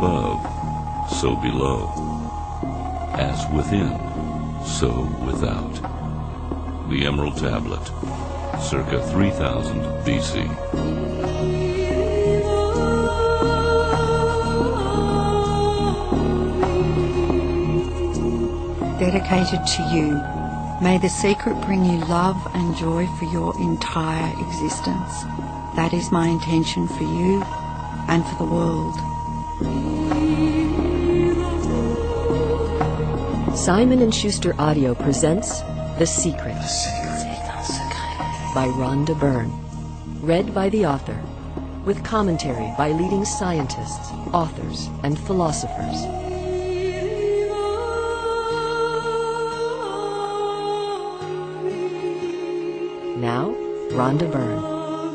above, so below. As within, so without. The Emerald Tablet, circa 3000 BC. Dedicated to you. May the secret bring you love and joy for your entire existence. That is my intention for you and for the world. Simon & Schuster Audio presents The Secret by Rhonda Byrne. Read by the author, with commentary by leading scientists, authors, and philosophers. Now, Rhonda Byrne.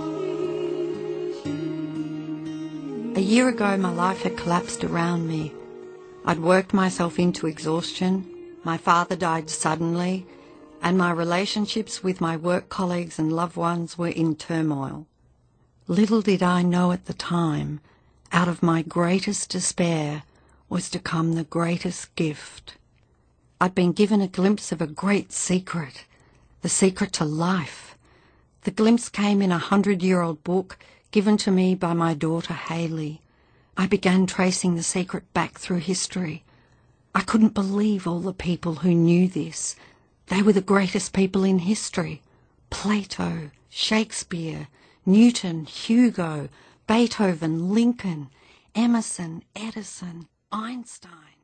A year ago, my life had collapsed around me. I'd worked myself into exhaustion, my father died suddenly, and my relationships with my work colleagues and loved ones were in turmoil. Little did I know at the time, out of my greatest despair was to come the greatest gift. I'd been given a glimpse of a great secret, the secret to life. The glimpse came in a 100-year-old book given to me by my daughter Hayley. I began tracing the secret back through history. I couldn't believe all the people who knew this. They were the greatest people in history. Plato, Shakespeare, Newton, Hugo, Beethoven, Lincoln, Emerson, Edison, Einstein.